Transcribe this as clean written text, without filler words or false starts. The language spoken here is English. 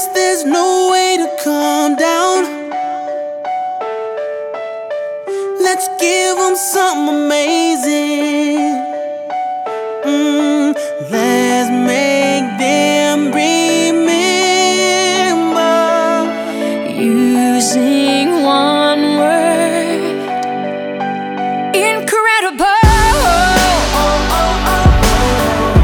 guess there's no way to calm down. Let's give them something amazing.